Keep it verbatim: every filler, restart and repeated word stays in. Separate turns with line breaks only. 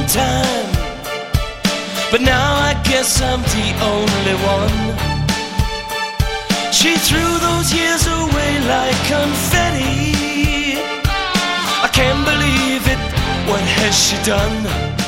time, but now I guess I'm the only one. She threw those years away like confetti. I can't believe it, what has she done?